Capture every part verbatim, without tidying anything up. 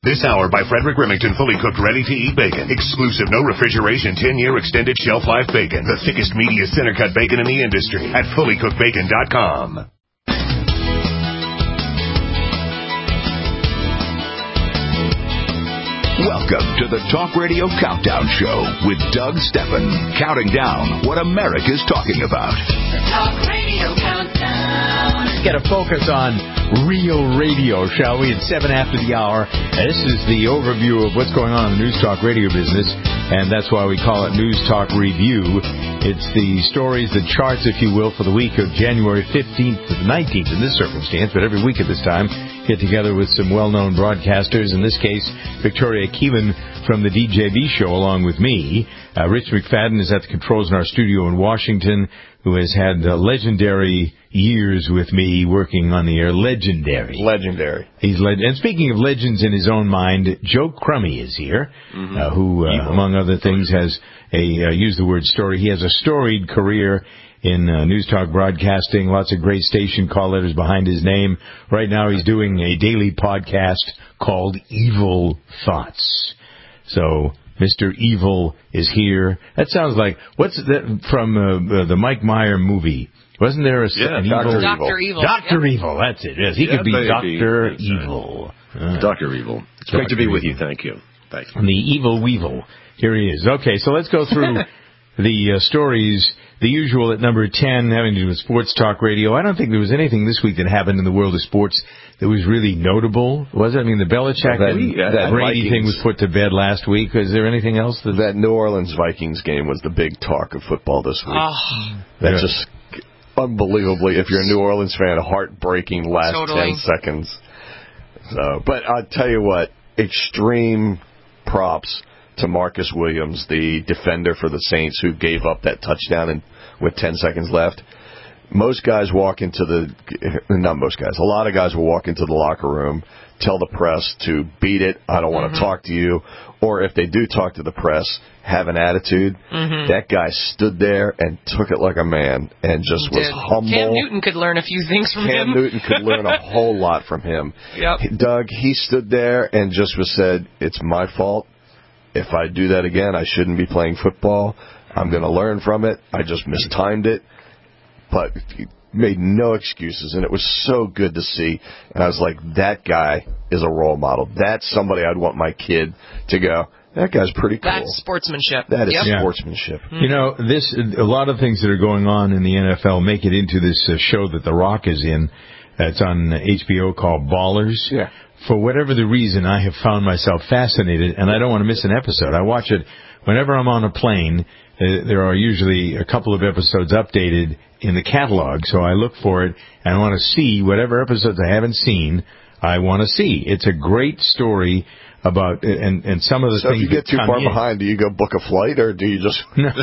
This hour by Frederick Remington, fully cooked, ready-to-eat bacon. Exclusive, no refrigeration, ten-year extended shelf life bacon. The thickest, meatiest, center-cut bacon in the industry at fully cooked bacon dot com. Welcome to the Talk Radio Countdown Show with Doug Steffen, counting down what America's talking about. The Talk Radio Countdown. Let's get a focus on real radio, shall we? It's seven after the hour. This is the overview of what's going on in the News Talk radio business, and that's why we call it News Talk Review. It's the stories, the charts, if you will, for the week of January fifteenth to the nineteenth in this circumstance, but every week at this time, get together with some well-known broadcasters. In this case, Victoria Keelan from the D J B Show, along with me. Uh, Rich McFadden is at the controls in our studio in Washington, who has had uh, legendary years with me working on the air. Legendary. Legendary. He's le- And speaking of legends in his own mind, Joe Crummy is here, mm-hmm. uh, who, uh, among other things, has a, uh, use the word story. He has a storied career in uh, News Talk broadcasting, lots of great station call letters behind his name. Right now he's doing a daily podcast called Evil Thoughts. So Mister Evil is here. That sounds like, what's that from uh, the Mike Meyer movie? Wasn't there a, yeah, an Doctor evil? Doctor Evil. Doctor Yep. Evil, that's it. Yes, he yeah, could be baby. Doctor That's Evil. Right. Uh, Doctor Evil. It's great to be with you. Thank you. Thank you. The Evil Weevil. Here he is. Okay, so let's go through the uh, stories. The usual at number ten, having to do with sports talk radio. I don't think there was anything this week that happened in the world of sports that was really notable, was it? I mean, the Belichick that, and that Brady Vikings thing was put to bed last week. Is there anything else? That, that New Orleans Vikings game was the big talk of football this week. Oh. That just unbelievably, if you're a New Orleans fan, heartbreaking last Totally. ten seconds. So, but I'll tell you what, extreme props to Marcus Williams, the defender for the Saints, who gave up that touchdown and with ten seconds left. Most guys walk into the, not most guys, a lot of guys will walk into the locker room, tell the press to beat it, I don't want to mm-hmm. talk to you, or if they do talk to the press, have an attitude. Mm-hmm. That guy stood there and took it like a man and just he was did. humble. Cam Newton could learn a few things from Cam him. Cam Newton could learn a whole lot from him. Yep. Doug, he stood there and just was said, it's my fault. If I do that again, I shouldn't be playing football. I'm going to learn from it. I just mistimed it. But he made no excuses, and it was so good to see. And I was like, that guy is a role model. That's somebody I'd want my kid to go, that guy's pretty cool. That's sportsmanship. That is yep. yeah. sportsmanship. Mm-hmm. You know, this a lot of things that are going on in the N F L make it into this uh, show that The Rock is in. That's on H B O called Ballers. Yeah. For whatever the reason, I have found myself fascinated, and I don't want to miss an episode. I watch it whenever I'm on a plane. Uh, there are usually a couple of episodes updated in the catalog, so I look for it, and I want to see whatever episodes I haven't seen, I want to see. It's a great story about, and, and some of the so things if you get too far in, behind, do you go book a flight, or do you just...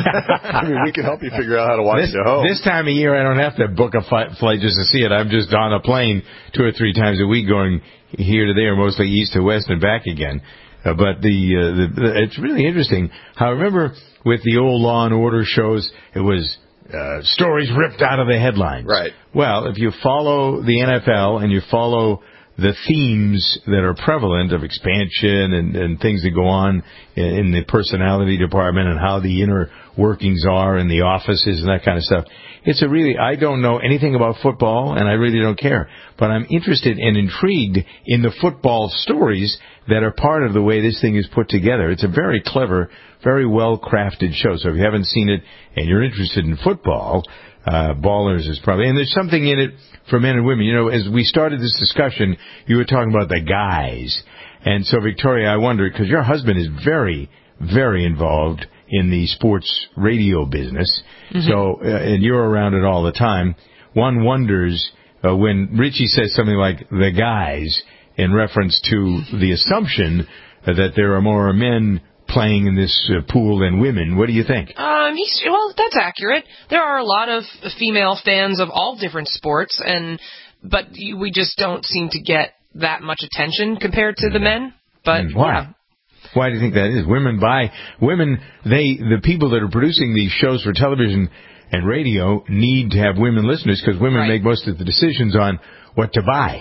I mean, we can help you figure out how to watch this, it at home. This time of year, I don't have to book a flight, flight just to see it. I'm just on a plane two or three times a week going here to there, mostly east to west and back again. Uh, but the, uh, the, the it's really interesting. I remember with the old Law and Order shows, it was uh, stories ripped out of the headlines. Right. Well, if you follow the N F L and you follow the themes that are prevalent of expansion and, and things that go on in, in the personality department and how the inner workings are in the offices and that kind of stuff. It's a really, I don't know anything about football, and I really don't care. But I'm interested and intrigued in the football stories that are part of the way this thing is put together. It's a very clever, very well-crafted show. So if you haven't seen it and you're interested in football, uh, Ballers is probably, and there's something in it for men and women. You know, as we started this discussion, you were talking about the guys. And so, Victoria, I wonder, because your husband is very, very involved in the sports radio business, mm-hmm. so uh, and you're around it all the time. One wonders uh, when Richie says something like "the guys" in reference to the assumption uh, that there are more men playing in this uh, pool than women. What do you think? Um, he's, well, that's accurate. There are a lot of female fans of all different sports, and but we just don't seem to get that much attention compared to the men. But why? Yeah. Why do you think that is? Women buy, women, they, the people that are producing these shows for television and radio need to have women listeners because women right. make most of the decisions on what to buy.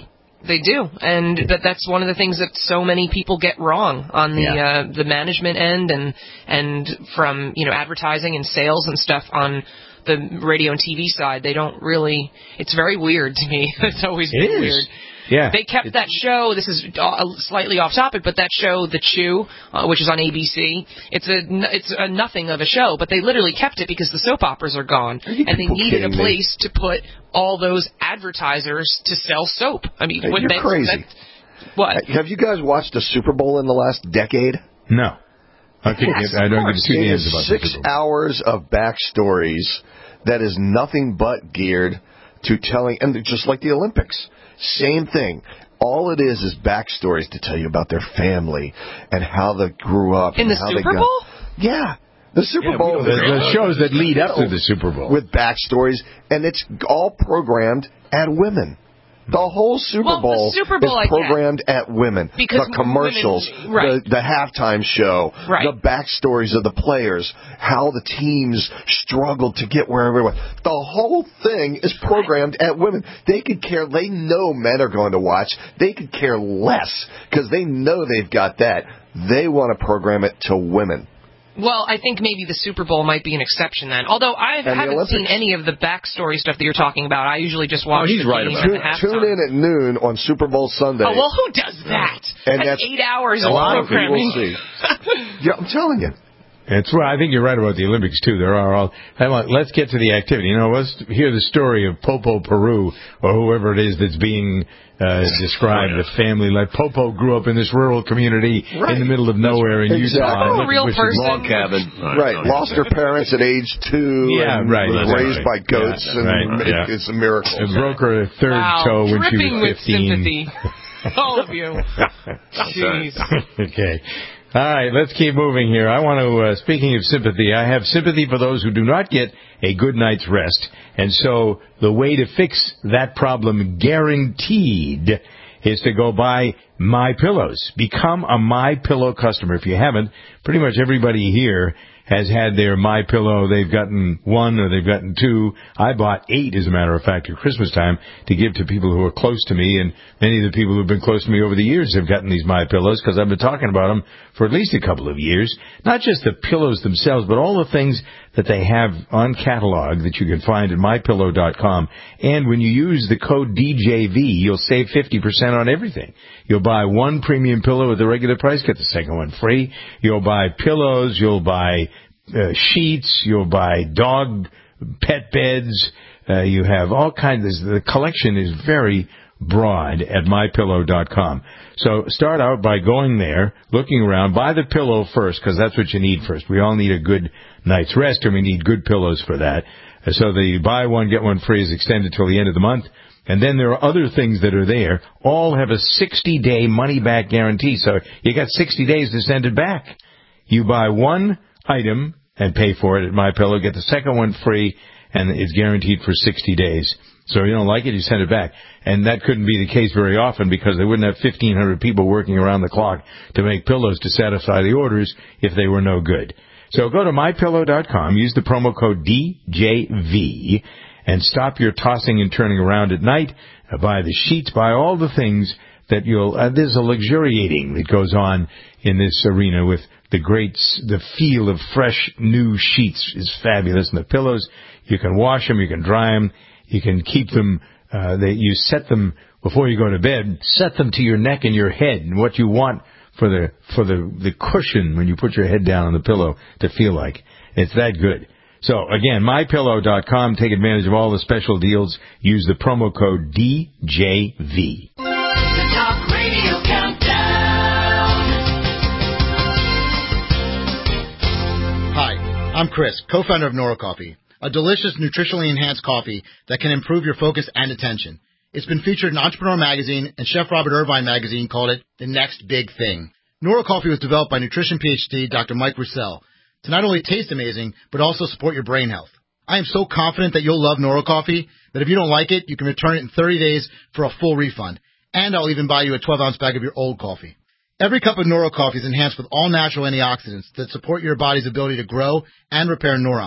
They do, and that that's one of the things that so many people get wrong on the Yeah. uh, the management end and and from you know advertising and sales and stuff on the radio and T V side. They don't really. It's very weird to me. It's always It been is. weird. Yeah. They kept that show. This is uh, slightly off topic, but that show, The Chew, uh, which is on A B C, it's a it's a nothing of a show, but they literally kept it because the soap operas are gone, you and they people needed a kidding me? place to put all those advertisers to sell soap. I mean, Hey, what you're they, crazy. That, what? Have you guys watched the Super Bowl in the last decade? No. I, think Yes, it, I of don't course. give two It hands is about six the Super Bowl. hours of backstories that is nothing but geared to telling, and just like the Olympics, same thing. All it is is backstories to tell you about their family and how they grew up. In and the how Super they got, Bowl? Yeah. The Super Yeah, Bowl the, is the shows that lead up to the Super Bowl. with backstories, and it's all programmed at women. The whole Super Well, the Bowl Super Bowl, I is get. programmed at women. Because the commercials, women- right. the, the halftime show, Right. the backstories of the players, how the teams struggled to get wherever they went. The whole thing is programmed at women. They could care. They know men are going to watch. They could care less because they know they've got that. They want to program it to women. Well, I think maybe the Super Bowl might be an exception then. Although I And the haven't Olympics. seen any of the backstory stuff that you're talking about. I usually just watch Oh, he's the right game about and the halftime. Tune in at noon on Super Bowl Sunday. Oh, well, who does that? And that's, that's eight hours a of lot of people programming. see. Yeah, I'm telling you. That's right. I think you're right about the Olympics too. There are all. Hey, look, let's get to the activity. You know, let's hear the story of Popo Peru or whoever it is that's being uh, described. The family, like Popo, grew up in this rural community Right. in the middle of nowhere in Exactly. Utah. Oh, a real which is- person. Log cabin. Right, lost her parents at age two. Yeah, and right, was that's raised right. by goats, Yeah, and right, it, yeah. it's a miracle. It broke her a third Wow, toe when she dripping was with fifteen. sympathy. All of you. Jeez. Okay. All right, let's keep moving here. I want to, uh, speaking of sympathy, I have sympathy for those who do not get a good night's rest. And so the way to fix that problem guaranteed is to go buy My Pillows. Become a My Pillow customer. If you haven't, pretty much everybody here has had their My Pillow. They've gotten one or they've gotten two. I bought eight, as a matter of fact, at Christmas time to give to people who are close to me, and many of the people who've been close to me over the years have gotten these My Pillows because I've been talking about them for at least a couple of years. Not just the pillows themselves, but all the things that they have on catalog that you can find at my pillow dot com. And when you use the code D J V, you'll save fifty percent on everything. You'll buy one premium pillow at the regular price, get the second one free. You'll buy pillows, you'll buy uh, sheets, you'll buy dog pet beds. Uh, you have all kinds of, the collection is very broad at my pillow dot com. So start out by going there, looking around, buy the pillow first, because that's what you need first. We all need a good night's rest, and we need good pillows for that. Uh, So the buy one, get one free is extended till the end of the month. And then there are other things that are there. All have a sixty-day money-back guarantee. So you got sixty days to send it back. You buy one item and pay for it at MyPillow, get the second one free, and it's guaranteed for sixty days. So if you don't like it, you send it back. And that couldn't be the case very often because they wouldn't have fifteen hundred people working around the clock to make pillows to satisfy the orders if they were no good. So go to my pillow dot com, use the promo code D J V, and stop your tossing and turning around at night. Uh, buy the sheets, buy all the things that you'll, uh, there's a luxuriating that goes on in this arena with the great, the feel of fresh new sheets is fabulous. And the pillows, you can wash them, you can dry them, you can keep them, uh, they, you set them before you go to bed, set them to your neck and your head and what you want for the, for the, the cushion when you put your head down on the pillow to feel like. It's that good. So, again, my pillow dot com. Take advantage of all the special deals. Use the promo code D J V. The Talk Radio Countdown. Hi, I'm Chris, co-founder of Nora Coffee, a delicious, nutritionally enhanced coffee that can improve your focus and attention. It's been featured in Entrepreneur Magazine, and Chef Robert Irvine Magazine called it the next big thing. Nora Coffee was developed by nutrition PhD Doctor Mike Roussel to not only taste amazing, but also support your brain health. I am so confident that you'll love Nora Coffee that if you don't like it, you can return it in thirty days for a full refund. And I'll even buy you a twelve ounce bag of your old coffee. Every cup of Nora Coffee is enhanced with all natural antioxidants that support your body's ability to grow and repair neurons.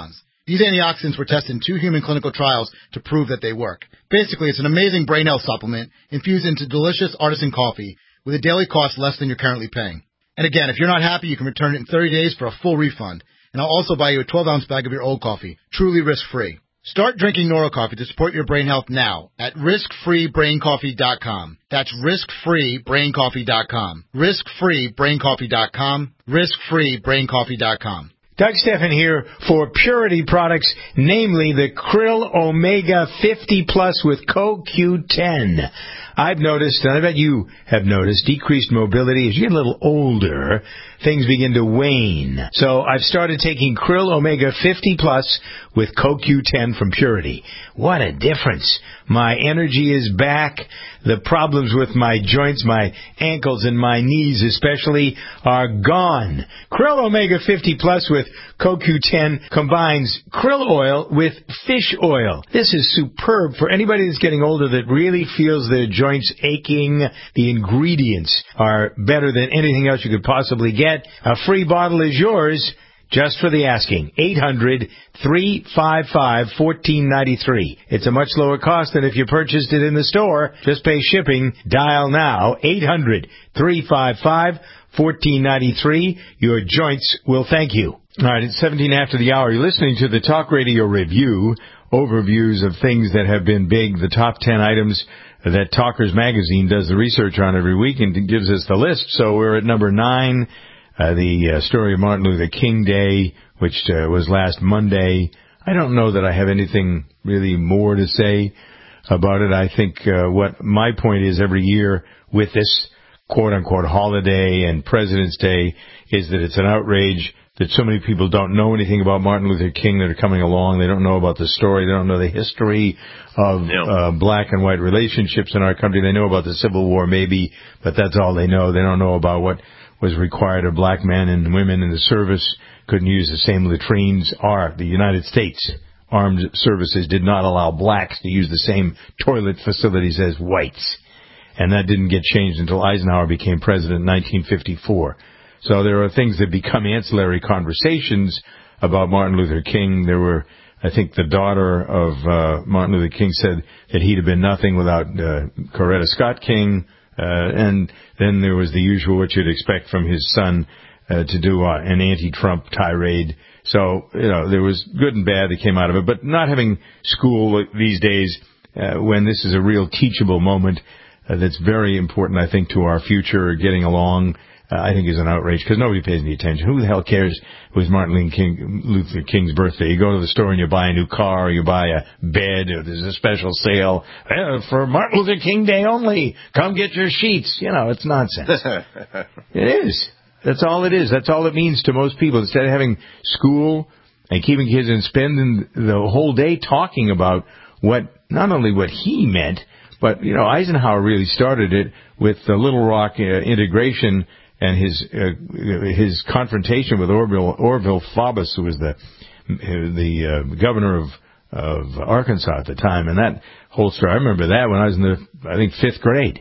These antioxidants were tested in two human clinical trials to prove that they work. Basically, it's an amazing brain health supplement infused into delicious artisan coffee with a daily cost less than you're currently paying. And again, if you're not happy, you can return it in thirty days for a full refund. And I'll also buy you a twelve ounce bag of your old coffee, truly risk-free. Start drinking Noro Coffee to support your brain health now at risk free brain coffee dot com. That's risk free brain coffee dot com. risk free brain coffee dot com. risk free brain coffee dot com. Doug Steffen here for Purity products, namely the Krill Omega fifty Plus with C O Q ten. I've noticed, and I bet you have noticed, decreased mobility. As you get a little older, things begin to wane. So I've started taking Krill Omega fifty Plus with C O Q ten from Purity. What a difference. My energy is back. The problems with my joints, my ankles and my knees especially, are gone. Krill Omega fifty Plus with C O Q ten combines krill oil with fish oil. This is superb for anybody that's getting older that really feels their joints aching. The ingredients are better than anything else you could possibly get. A free bottle is yours just for the asking. eight hundred, three five five, one four nine three. It's a much lower cost than if you purchased it in the store. Just pay shipping. Dial now. eight hundred, three five five, one four nine three. Your joints will thank you. All right, it's seventeen after the hour. You're listening to the Talk Radio Review, overviews of things that have been big, the top ten items that Talkers Magazine does the research on every week and gives us the list. So we're at number nine, uh, the uh, story of Martin Luther King Day, which uh, was last Monday. I don't know that I have anything really more to say about it. I think uh, what my point is every year with this quote-unquote holiday and President's Day is that it's an outrage that so many people don't know anything about Martin Luther King that are coming along. They don't know about the story. They don't know the history of yeah. uh, black and white relationships in our country. They know about the Civil War maybe, but that's all they know. They don't know about what was required of black men and women in the service. Couldn't use the same latrines. Our, the United States Armed Services did not allow blacks to use the same toilet facilities as whites. And that didn't get changed until Eisenhower became president in nineteen fifty-four. So there are things that become ancillary conversations about Martin Luther King. There were, I think the daughter of uh, Martin Luther King said that he'd have been nothing without uh, Coretta Scott King. Uh, and then there was the usual what you'd expect from his son uh, to do uh, an anti-Trump tirade. So, you know, there was good and bad that came out of it. But not having school these days uh, when this is a real teachable moment uh, that's very important, I think, to our future getting along, Uh, I think is an outrage because nobody pays any attention. Who the hell cares it was Martin Luther, King, Luther King's birthday? You go to the store and you buy a new car or you buy a bed or there's a special sale eh, for Martin Luther King Day only. Come get your sheets. You know, it's nonsense. It is. That's all it is. That's all it means to most people. Instead of having school and keeping kids and spending the whole day talking about what, not only what he meant, but, you know, Eisenhower really started it with the Little Rock uh, integration and his uh, his confrontation with Orville Orville Faubus, who was the the uh, governor of of Arkansas at the time, and that whole story. I remember that when I was in the I think fifth grade.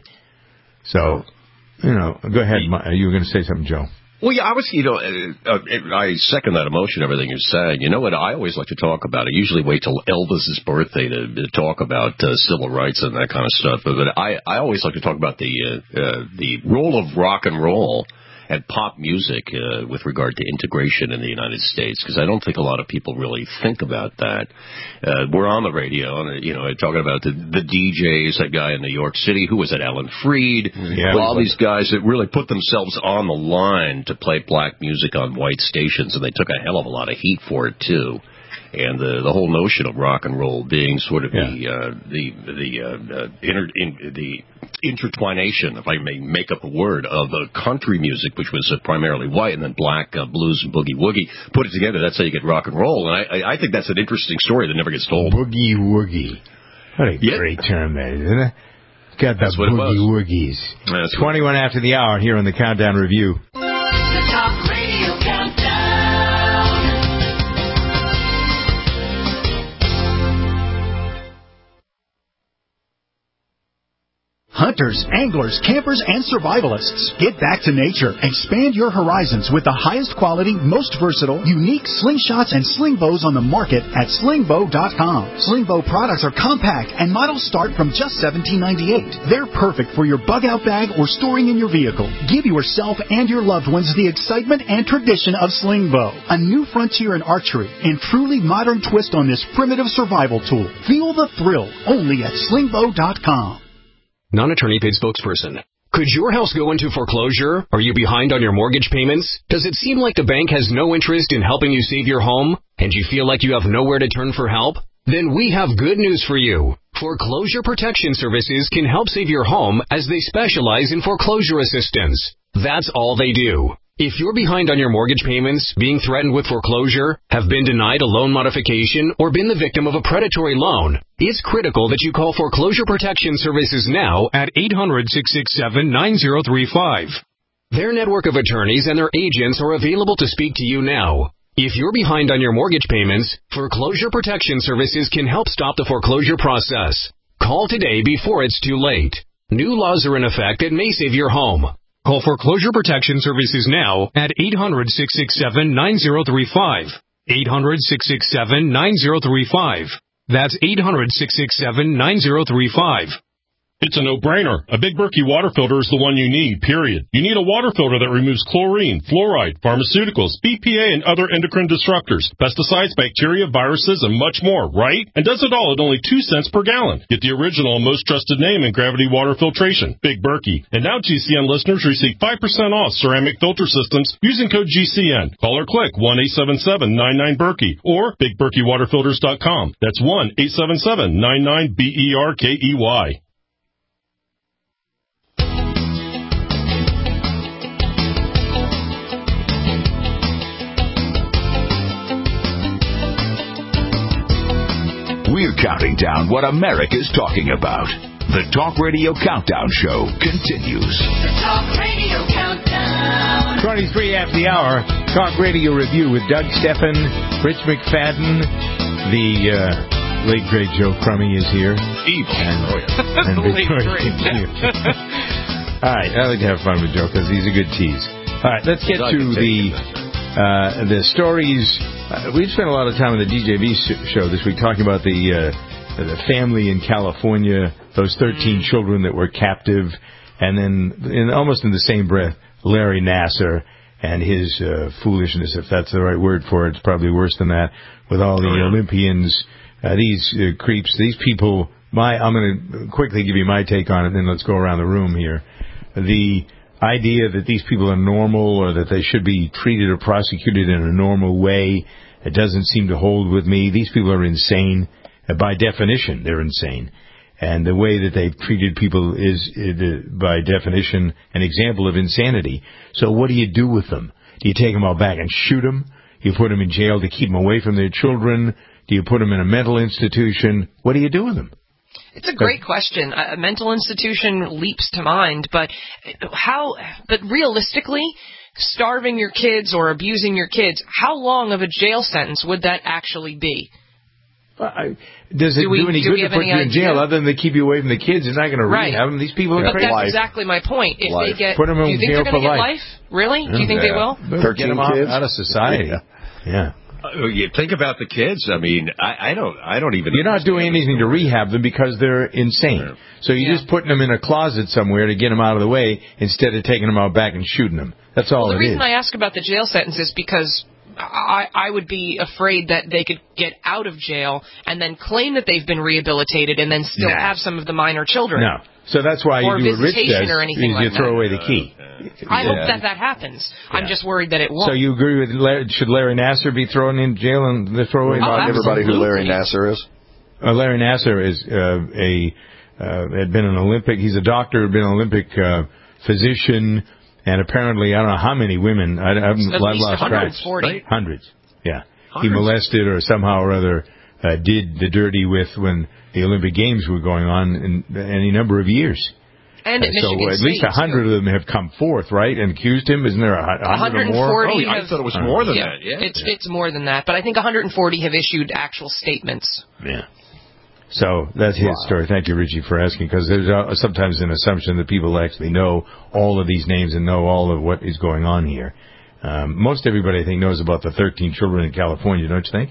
So, you know, go ahead. You were going to say something, Joe. Well, yeah, I was, you know, uh, I second that emotion, everything you're saying. You know what I always like to talk about? I usually wait till Elvis's birthday to, to talk about uh, civil rights and that kind of stuff. But, but I, I always like to talk about the uh, uh, the role of rock and roll and pop music uh, with regard to integration in the United States, because I don't think a lot of people really think about that. Uh, we're on the radio, and you know, talking about the, the D Js, that guy in New York City, who was at Alan Freed, yeah, all these guys that really put themselves on the line to play black music on white stations, and they took a hell of a lot of heat for it, too. And the the whole notion of rock and roll being sort of yeah. the uh, the the uh, uh, inter, in, the intertwination, if I may make up a word, of uh, country music, which was uh, primarily white, and then black uh, blues and boogie woogie. Put it together, that's how you get rock and roll. And I, I think that's an interesting story that never gets told. Boogie woogie, what a yeah. great term that is, isn't it? Got the boogie woogies. That's Twenty-one what... after the hour here on the Countdown Review. The Talk Radio Countdown. hunters, anglers, campers, and survivalists. Get back to nature. Expand your horizons with the highest quality, most versatile, unique slingshots and sling bows on the market at sling bow dot com. Sling bow products are compact and models start from just seventeen ninety-eight. They're perfect for your bug-out bag or storing in your vehicle. Give yourself and your loved ones the excitement and tradition of sling bow. A new frontier in archery and truly modern twist on this primitive survival tool. Feel the thrill only at sling bow dot com. Non-attorney paid spokesperson. Could your house go into foreclosure? Are you behind on your mortgage payments? Does it seem like the bank has no interest in helping you save your home? And you feel like you have nowhere to turn for help? Then we have good news for you. Foreclosure Protection Services can help save your home as they specialize in foreclosure assistance. That's all they do. If you're behind on your mortgage payments, being threatened with foreclosure, have been denied a loan modification, or been the victim of a predatory loan, it's critical that you call Foreclosure Protection Services now at eight hundred, six six seven, nine zero three five. Their network of attorneys and their agents are available to speak to you now. If you're behind on your mortgage payments, Foreclosure Protection Services can help stop the foreclosure process. Call today before it's too late. New laws are in effect that may save your home. Call Foreclosure Protection Services now at eight hundred, six six seven, nine zero three five. eight hundred, six six seven, nine zero three five. That's eight hundred, six six seven, nine zero three five. It's a no-brainer. A Big Berkey water filter is the one you need, period. You need a water filter that removes chlorine, fluoride, pharmaceuticals, B P A, and other endocrine disruptors, pesticides, bacteria, viruses, and much more, right? And does it all at only two cents per gallon. Get the original and most trusted name in gravity water filtration, Big Berkey. And now G C N listeners receive five percent off ceramic filter systems using code G C N. Call or click one eight seven seven, nine nine, Berkey or big berkey water filters dot com. That's one eight seven seven, nine nine, B E R K E Y. We're counting down what America's talking about. The Talk Radio Countdown Show continues. The Talk Radio Countdown. twenty-three after the hour. Talk Radio Review with Doug Steffen, Rich McFadden, the uh, late great Joe Crummy is here. Evil. And, oh, yeah. and Late great. All right, I like to have fun with Joe because he's a good tease. All right, let's get to the uh, the stories. Uh, we've spent a lot of time on the D J V show this week talking about the uh, the family in California, those thirteen children that were captive, and then in almost in the same breath, Larry Nassar and his uh, foolishness, if that's the right word for it. It's probably worse than that, with all the Olympians, uh, these uh, creeps, these people. My, I'm going to quickly give you my take on it, and then let's go around the room here. The idea that these people are normal or that they should be treated or prosecuted in a normal way, it doesn't seem to hold with me. These people are insane. By definition, they're insane. And the way that they've treated people is, uh, by definition, an example of insanity. So what do you do with them? Do you take them all back and shoot them? Do you put them in jail to keep them away from their children? Do you put them in a mental institution? What do you do with them? It's a great question. A mental institution leaps to mind, but how? But realistically, starving your kids or abusing your kids, how long of a jail sentence would that actually be? Well, I, does it do, we, do any do good to put you in jail other than to keep you away from the kids? It's not going to right. rehab them. These people are but crazy. that's Life. exactly my point. If life. they get, put them in do you think jail they're going to get life. life? Really? Do you think yeah. they will? Get them out, out of society. Yeah. yeah. Uh, you think about the kids. I mean, I, I don't. I don't even. You're not doing anything to rehab them because they're insane. Yeah. So you're yeah. just putting them in a closet somewhere to get them out of the way instead of taking them out back and shooting them. That's all well, it the reason is. I ask about the jail sentence is because I, I would be afraid that they could get out of jail and then claim that they've been rehabilitated and then still nah. have some of the minor children. No. So that's why or you do what Rich does, or anything is you like throw that. away the key. I yeah. hope that that happens. Yeah. I'm just worried that it won't. So you agree with Larry, should Larry Nassar be thrown in jail and they throw away? Remind oh, everybody who Larry Nassar is. Uh, Larry Nassar is uh, a uh, had been an Olympic. He's a doctor, had been an Olympic uh, physician, and apparently I don't know how many women. I, I haven't At lost least track. one hundred forty. Hundreds. Yeah. Hundreds. He molested or somehow or other uh, did the dirty with when the Olympic Games were going on in any number of years. And at uh, so Michigan at least a hundred of them have come forth, right, and accused him. Isn't there a hundred or more? Oh, I thought it was more than yeah, that. Yeah, it's yeah. it's more than that, but I think one hundred forty have issued actual statements. Yeah. So that's his Wow. story. Thank you, Richie, for asking, because there's uh, sometimes an assumption that people actually know all of these names and know all of what is going on here. Um, most everybody, I think, knows about the thirteen children in California, don't you think?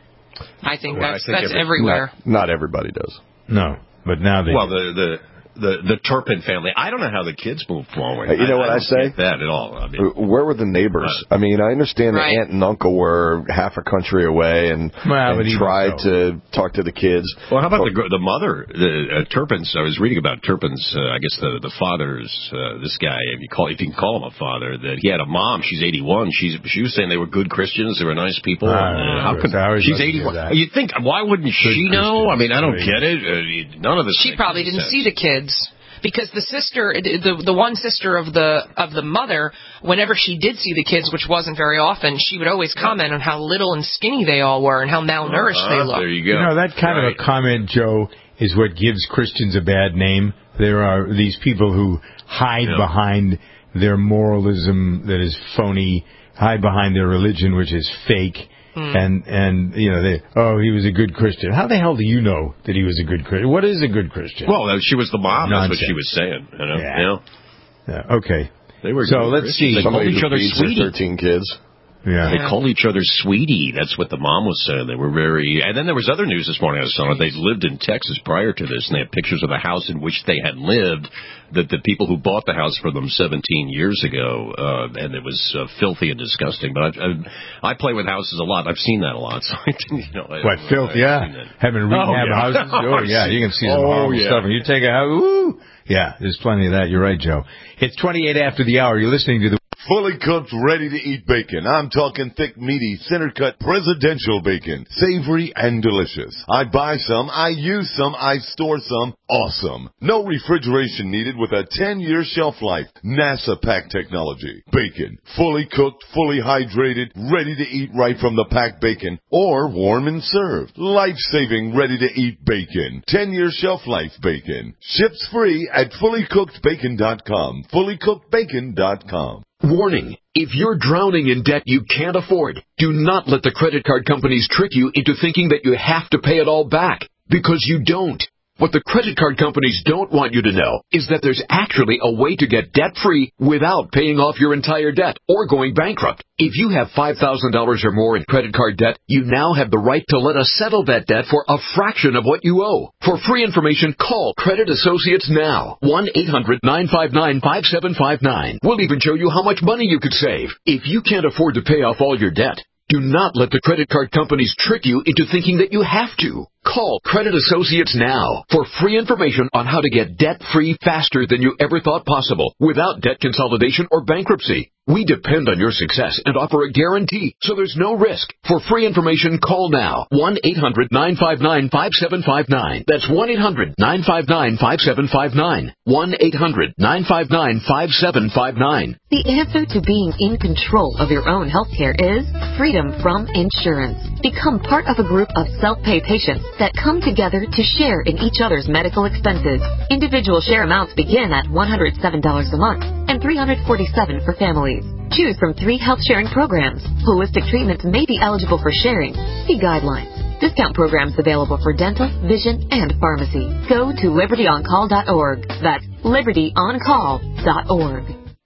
I think Well, that's I think that's every- everywhere. Not, not everybody does. No, but now they... Well, the the the, the Turpin family. I don't know how the kids move forward. Hey, you know I, what I, I don't say? get that at all. I mean, Where were the neighbors? Uh, I mean, I understand Right. the aunt and uncle were half a country away and, Well, but and even tried so. to talk to the kids. well, how about But- the gr- the mother, the uh, Turpin's? I was reading about Turpin's. Uh, I guess the the father's uh, this guy. If you call if you can call him a father, that he had a mom. She's eighty-one. She's she was saying they were good Christians. They were nice people. Ah, uh, how Chris, could I always she's like to hear eighty-one? that. You think why wouldn't she know? I mean, I don't get it. Uh, none of this. She makes probably any didn't sense. see the kids. Because the sister, the the one sister of the of the mother, whenever she did see the kids, which wasn't very often, she would always comment on how little and skinny they all were and how malnourished Uh, they looked. There you go. You know, that kind Right. of a comment, Joe, is what gives Christians a bad name. There are these people who hide Yeah. behind their moralism that is phony, hide behind their religion, which is fake. Mm. And, and, you know, they, oh, he was a good Christian. How the hell do you know that he was a good Christian? What is a good Christian? Well, uh, she was the mom. Nonsense. That's what she was saying. You know? Yeah. You know? Yeah, okay. They were So good let's Christians. see. They called Somebody each who other feeds their sweetie. thirteen kids. Yeah. They called each other sweetie. That's what the mom was saying. They were very... And then there was other news this morning I saw. They lived in Texas prior to this, and they had pictures of the house in which they had lived, that the people who bought the house for them seventeen years ago, uh, and it was uh, filthy and disgusting. But I, I, I play with houses a lot. I've seen that a lot. So I didn't, you know, I, What, filth? I've Yeah. seen that. Having rehab Oh, yeah. houses? Oh, yeah. You can see some Oh, horrible yeah. stuff. And you take a house, woo! Yeah, there's plenty of that. You're right, Joe. It's twenty-eight after the hour. You're listening to the... Fully cooked, ready-to-eat bacon. I'm talking thick, meaty, center-cut, presidential bacon. Savory and delicious. I buy some, I use some, I store some. Awesome. No refrigeration needed with a ten-year shelf life. NASA pack technology. Bacon. Fully cooked, fully hydrated, ready to eat right from the packed bacon. Or warm and served. Life-saving, ready-to-eat bacon. ten-year shelf life bacon. Ships free at fully cooked bacon dot com. fully cooked bacon dot com. Warning. If you're drowning in debt you can't afford, do not let the credit card companies trick you into thinking that you have to pay it all back, because you don't. What the credit card companies don't want you to know is that there's actually a way to get debt-free without paying off your entire debt or going bankrupt. If you have five thousand dollars or more in credit card debt, you now have the right to let us settle that debt for a fraction of what you owe. For free information, call Credit Associates now. one eight hundred nine five nine five seven five nine. We'll even show you how much money you could save. If you can't afford to pay off all your debt, do not let the credit card companies trick you into thinking that you have to. Call Credit Associates now for free information on how to get debt-free faster than you ever thought possible without debt consolidation or bankruptcy. We depend on your success and offer a guarantee, so there's no risk. For free information, call now. one eight hundred nine five nine five seven five nine. That's one eight hundred nine five nine five seven five nine. one eight hundred nine five nine five seven five nine. The answer to being in control of your own healthcare is freedom from insurance. Become part of a group of self-pay patients that come together to share in each other's medical expenses. Individual share amounts begin at one hundred seven dollars a month and three hundred forty-seven dollars for families. Choose from three health sharing programs. Holistic treatments may be eligible for sharing. See guidelines. Discount programs available for dental, vision, and pharmacy. Go to liberty on call dot org. That's liberty on call dot org.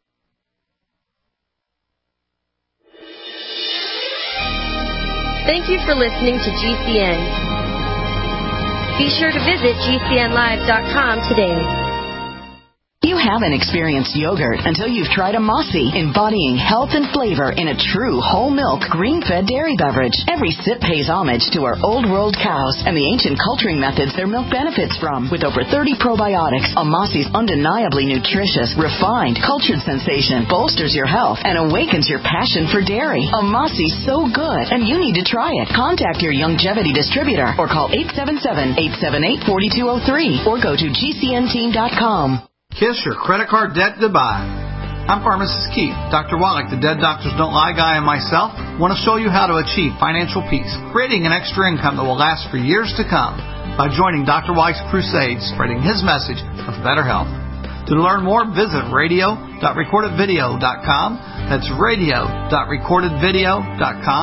Thank you for listening to G C N. Be sure to visit G C N live dot com today. You haven't experienced yogurt until you've tried a Mossy, embodying health and flavor in a true whole milk, green-fed dairy beverage. Every sip pays homage to our old world cows and the ancient culturing methods their milk benefits from. With over thirty probiotics, a Mossy's undeniably nutritious, refined, cultured sensation bolsters your health and awakens your passion for dairy. A Mossy's so good, and you need to try it. Contact your Youngevity distributor or call eight seven seven, eight seven eight, four two zero three or go to G C N team dot com. Kiss your credit card debt goodbye. I'm Pharmacist Keith. Doctor Wallach, the Dead Doctors Don't Lie guy, and myself want to show you how to achieve financial peace, creating an extra income that will last for years to come by joining Doctor Wallach's crusade, spreading his message of better health. To learn more, visit radio dot recorded video dot com. That's radio dot recorded video dot com.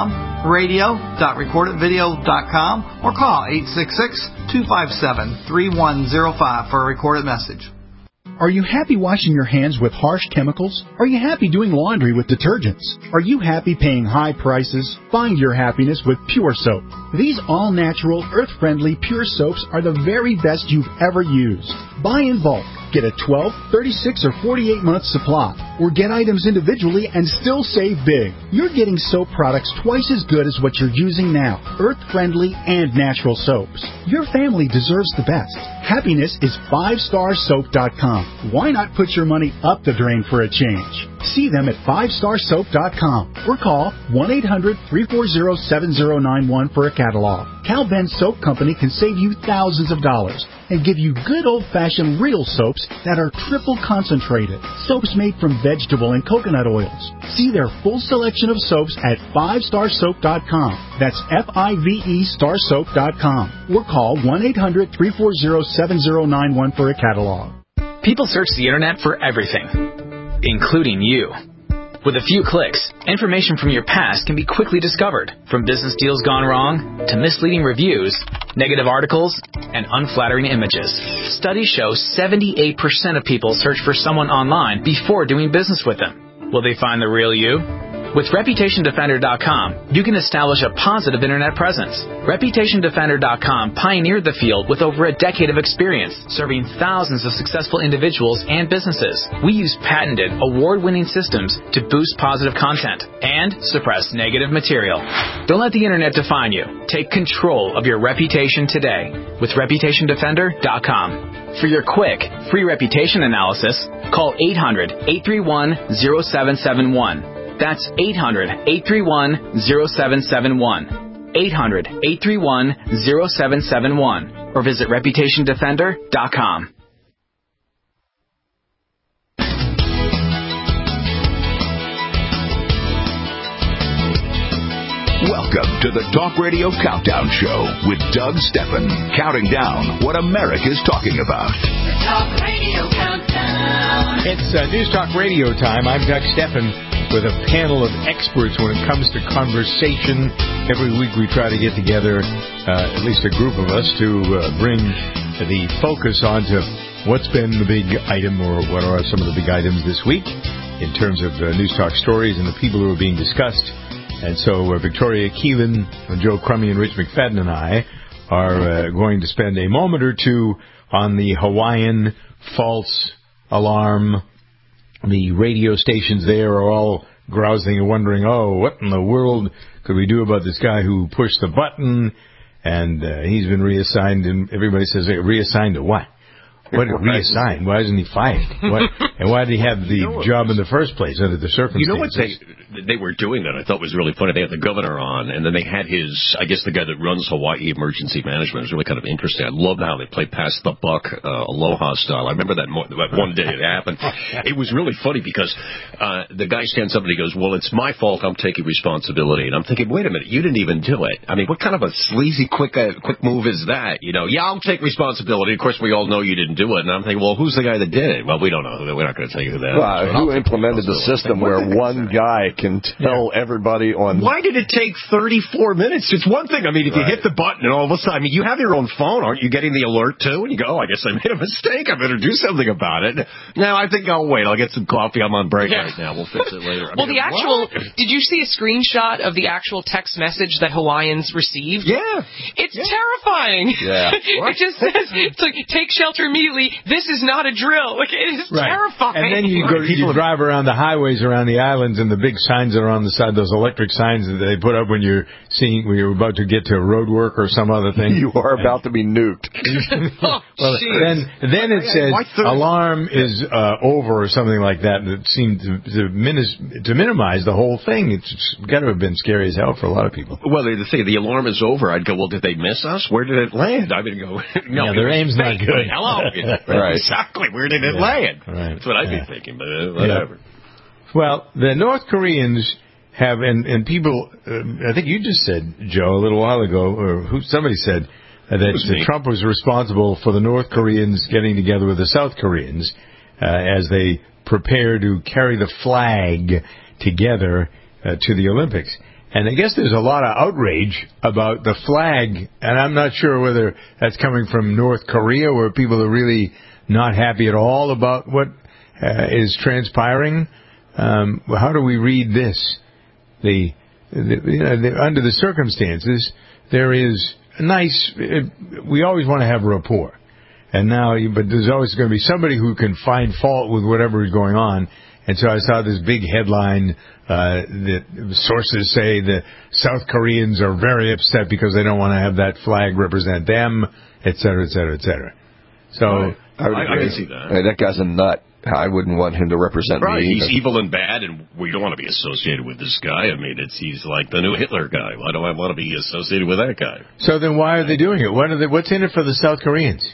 radio dot record it video dot com or call eight six six, two five seven, three one zero five for a recorded message. Are you happy washing your hands with harsh chemicals? Are you happy doing laundry with detergents? Are you happy paying high prices? Find your happiness with Pure Soap. These all-natural, earth-friendly Pure Soaps are the very best you've ever used. Buy in bulk. Get a twelve, thirty-six, or forty-eight month supply. Or get items individually and still save big. You're getting soap products twice as good as what you're using now. Earth-friendly and natural soaps. Your family deserves the best. Happiness is five star soap dot com. Why not put your money up the drain for a change? See them at five star soap dot com or call one eight hundred, three four zero, seven zero nine one for a catalog. Cal Ben Soap Company can save you thousands of dollars and give you good old-fashioned real soaps that are triple concentrated. Soaps made from vegetable and coconut oils. See their full selection of soaps at five star soap dot com. That's F I V E star soap dot com. Or call one eight hundred, three four zero, seven zero nine one for a catalog. People search the internet for everything, including you. With a few clicks, information from your past can be quickly discovered, from business deals gone wrong to misleading reviews, negative articles, and unflattering images. Studies show seventy-eight percent of people search for someone online before doing business with them. Will they find the real you? With Reputation Defender dot com, you can establish a positive internet presence. Reputation Defender dot com pioneered the field with over a decade of experience, serving thousands of successful individuals and businesses. We use patented, award-winning systems to boost positive content and suppress negative material. Don't let the internet define you. Take control of your reputation today with Reputation Defender dot com. For your quick, free reputation analysis, call eight hundred, eight three one, zero seven seven one. That's eight hundred, eight three one, zero seven seven one. eight hundred, eight three one, zero seven seven one. Or visit Reputation Defender dot com. Welcome to the Talk Radio Countdown Show with Doug Steffen, counting down what America's talking about. The Talk Radio Countdown. It's uh, News Talk Radio time. I'm Doug Steffen with a panel of experts when it comes to conversation. Every week we try to get together, uh, at least a group of us, to uh, bring the focus onto what's been the big item or what are some of the big items this week in terms of uh, News Talk stories and the people who are being discussed. And so uh, Victoria Keelan, Joe Crummy, and Rich McFadden and I are uh, going to spend a moment or two on the Hawaiian false alarm. The radio stations there are all grousing and wondering, oh, what in the world could we do about this guy who pushed the button? And uh, he's been reassigned, and everybody says, hey, reassigned to what? What did reassign? Why isn't he fired? What, and why did he have the you know job in the first place under the circumstances? You know what they they were doing that I thought was really funny? They had the governor on, and then they had his, I guess the guy that runs Hawaii Emergency Management. It was really kind of interesting. I loved how they played pass the buck, uh, Aloha style. I remember that, mo- that one day it happened. It was really funny because uh, the guy stands up and he goes, well, it's my fault. I'm taking responsibility. And I'm thinking, wait a minute, you didn't even do it. I mean, what kind of a sleazy, quick uh, quick move is that? You know, yeah, I'll take responsibility. Of course, we all know you didn't do it. And I'm thinking, well, who's the guy that did it? Well, we don't know. We're not going to tell you who that well, is. Who implemented the system where one guy can tell yeah. everybody on... Why did it take thirty-four minutes? It's one thing. I mean, if right. you hit the button and all of a sudden... I mean, you have your own phone. Aren't you getting the alert, too? And you go, oh, I guess I made a mistake. I better do something about it. Now, I think I'll wait. I'll get some coffee. I'm on break yeah. right now. We'll fix it later. I well, mean, the actual... what? Did you see a screenshot of the actual text message that Hawaiians received? Yeah. It's yeah. terrifying. Yeah. It just says, it's like, take shelter immediately. This is not a drill. Like, it is right. terrifying. And then you go, you drive around the highways around the islands, and the big signs that are on the side, those electric signs that they put up when you're seeing, when you're about to get to road work or some other thing. You are about to be nuked. oh, well, then, then it says alarm is uh, over or something like that. That seemed to to, minis- to minimize the whole thing. It's got to have been scary as hell for a lot of people. Well, the thing, the alarm is over. I'd go, well, did they miss us? Where did it land? I would go, no, yeah, their aim's not good. Hello, right? Exactly. Where did it yeah. land? Right. That's what I'd yeah. be thinking, but uh, whatever. Yeah. Well, the North Koreans have, and, and people, uh, I think you just said, Joe, a little while ago, or who somebody said uh, that was Trump was responsible for the North Koreans getting together with the South Koreans uh, as they prepare to carry the flag together uh, to the Olympics. And I guess there's a lot of outrage about the flag, and I'm not sure whether that's coming from North Korea, where people are really not happy at all about what uh, is transpiring. Um, how do we read this? The, the, you know, the under the circumstances, there is a nice. It, we always want to have rapport, and now, but there's always going to be somebody who can find fault with whatever is going on. And so I saw this big headline uh, that sources say the South Koreans are very upset because they don't want to have that flag represent them, et cetera, et cetera, et cetera. So right. I, would I, I can see that. Hey, that guy's a nut. I wouldn't want him to represent right. me. He's evil and bad, and we don't want to be associated with this guy. I mean, it's he's like the new Hitler guy. Why do I want to be associated with that guy? So then why are they doing it? What are they, what's in it for the South Koreans?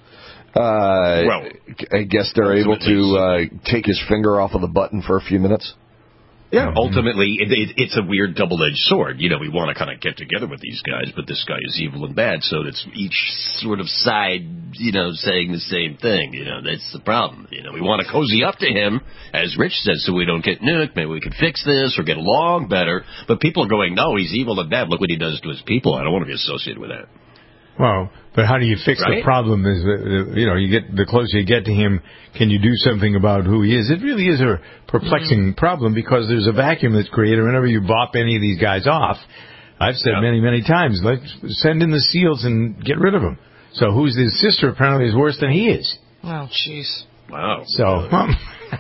Uh, well, I guess they're able to uh, take his finger off of the button for a few minutes. Yeah, mm-hmm. ultimately, it, it, it's a weird double-edged sword. You know, we want to kind of get together with these guys, but this guy is evil and bad, so it's each sort of side, you know, saying the same thing. You know, that's the problem. You know, we want to cozy up to him, as Rich says, so we don't get nuked. Maybe we could fix this or get along better. But people are going, no, he's evil and bad. Look what he does to his people. I don't want to be associated with that. Well, but how do you fix right? the problem? Is uh, you know, you get the closer you get to him, can you do something about who he is? It really is a perplexing mm-hmm. problem because there's a vacuum that's created whenever you bop any of these guys off. I've said yeah. many, many times, let's send in the SEALs and get rid of them. So who's his sister apparently is worse than he is. Oh, jeez. Wow. So, um,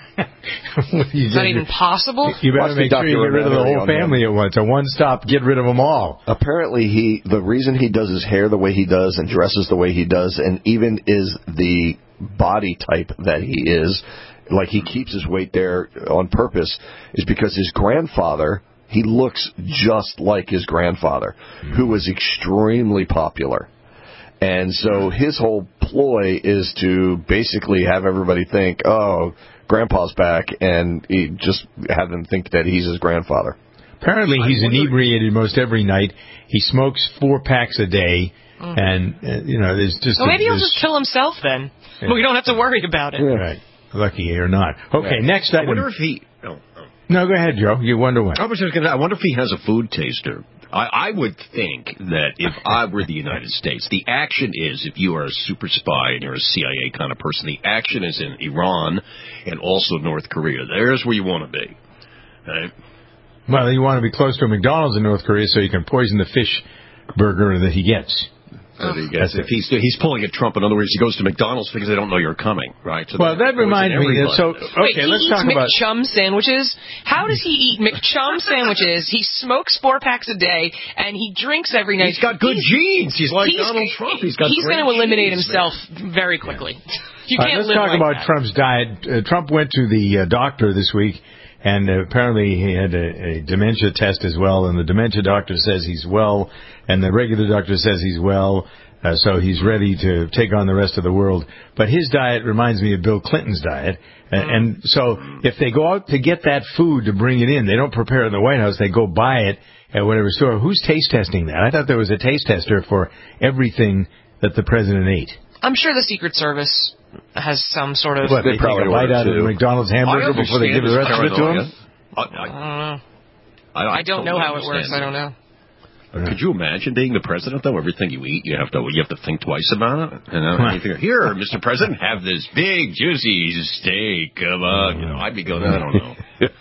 is that even possible? You better make sure you get rid of the whole family at once. A one-stop, get rid of them all. Apparently, he the reason he does his hair the way he does and dresses the way he does and even is the body type that he is, like he keeps his weight there on purpose, is because his grandfather, he looks just like his grandfather, mm-hmm. who was extremely popular. And so his whole ploy is to basically have everybody think, oh, Grandpa's back, and he just have them think that he's his grandfather. Apparently he's inebriated most every night. He smokes four packs a day, mm. and, uh, you know, there's just... Well, a, maybe he'll just kill himself then. Yeah. We don't have to worry about it. Yeah. Right. Lucky or not. Okay, yeah. next item. I wonder if he... Oh, oh. No, go ahead, Joe. You wonder what? I was just gonna, I wonder if he has a food taster. I, I would think that if I were the United States, the action is, if you are a super spy and you're a C I A kind of person, the action is in Iran and also North Korea. There's where you want to be. Right? Well, you want to be close to a McDonald's in North Korea so you can poison the fish burger that he gets. That he gets. If he's he's pulling a Trump, in other words, he goes to McDonald's because they don't know you're coming, right? So well, that reminds me. So Wait, okay, he let's eats talk about McChum sandwiches. How does he eat McChum sandwiches? He smokes four packs a day and he drinks every night. He's got good he's, genes. He's like he's, Donald Trump. He's got. He's going to eliminate genes, himself man. very quickly. Yeah. You All can't right, let's live talk like about that. Trump's diet. Uh, Trump went to the uh, doctor this week, and uh, apparently he had a, a dementia test as well. And the dementia doctor says he's well, and the regular doctor says he's well. Uh, so he's ready to take on the rest of the world. But his diet reminds me of Bill Clinton's diet. Uh, and so if they go out to get that food to bring it in, they don't prepare it in the White House. They go buy it at whatever store. Who's taste testing that? I thought there was a taste tester for everything that the president ate. I'm sure the Secret Service has some sort of... What, they, they probably take a bite out of the McDonald's hamburger before they give the rest of it to him? I, I, I don't know. I, I, I don't know how it works. I don't know. Could you imagine being the president, though? Everything you eat, you have to you have to think twice about it. You know, and you figure, here, Mister President, have this big, juicy steak. Come on, you know, I'd be going, I don't know.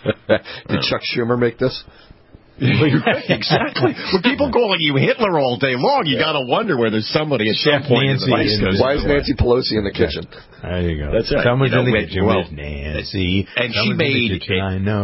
Did Chuck Schumer make this? Exactly. When people calling you Hitler all day long, you got to wonder where there's somebody at some point in the Vice goes. Why is Nancy Pelosi in the kitchen? There you go. That's right. Someone's you know, in the with, kitchen well, with Nancy. And Someone's she made in the kitchen, I know.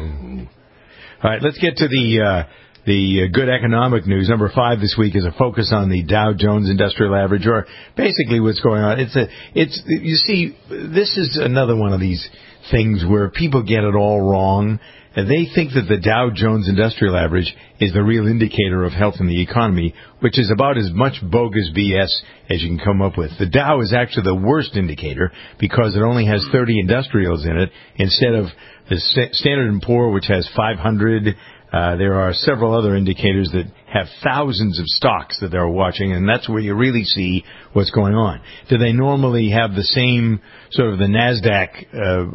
All right, let's get to the uh, the uh, good economic news. Number five this week is a focus on the Dow Jones Industrial Average, or basically what's going on. It's a, it's you see, this is another one of these things where people get it all wrong. And they think that the Dow Jones Industrial Average is the real indicator of health in the economy, which is about as much bogus B S as you can come up with. The Dow is actually the worst indicator because it only has thirty industrials in it instead of the Standard and Poor, which has five hundred, Uh, there are several other indicators that have thousands of stocks that they're watching, and that's where you really see what's going on. Do they normally have the same, sort of the NASDAQ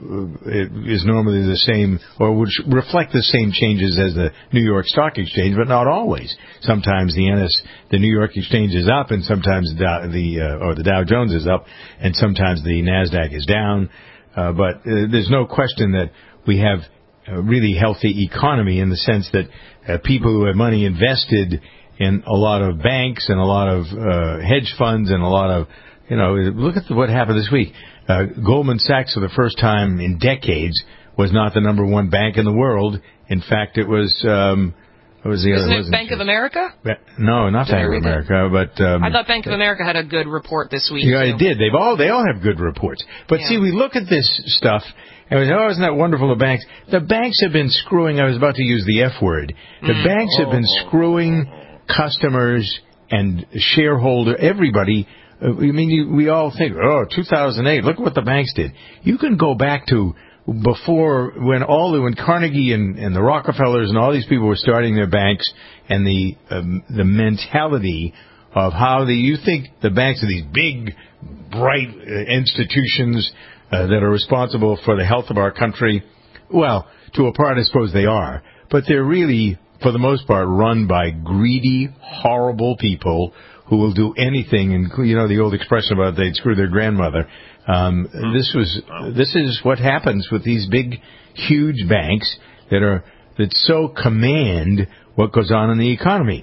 uh, is normally the same, or would reflect the same changes as the New York Stock Exchange, but not always. Sometimes the N S, the New York Exchange is up, and sometimes the, the uh, or the Dow Jones is up, and sometimes the NASDAQ is down. Uh, but uh, there's no question that we have a really healthy economy in the sense that uh, people who have money invested in a lot of banks and a lot of uh, hedge funds and a lot of, you know, look at what happened this week. Uh, Goldman Sachs, for the first time in decades, was not the number one bank in the world. In fact, it was, um, what was the Isn't other? it Bank of America? No, not Did Bank of America, but um, I thought Bank of America had a good report this week. Yeah, too. it did. They've all they all have good reports. But Yeah. see, we look at this stuff. And we say, oh, isn't that wonderful, the banks? The banks have been screwing, I was about to use the F word. The Mm. banks have been screwing customers and shareholder, everybody. Uh, I mean, you, we all think, oh, two thousand eight, look what the banks did. You can go back to before, when all the, when Carnegie and, and the Rockefellers and all these people were starting their banks, and the um, the mentality of how the, you think the banks are these big, bright uh, institutions Uh, that are responsible for the health of our country. Well, to a part, I suppose they are. But they're really, for the most part, run by greedy, horrible people who will do anything. And, you know, the old expression about they'd screw their grandmother. Um, this was, this is what happens with these big, huge banks that are, that so command what goes on in the economy.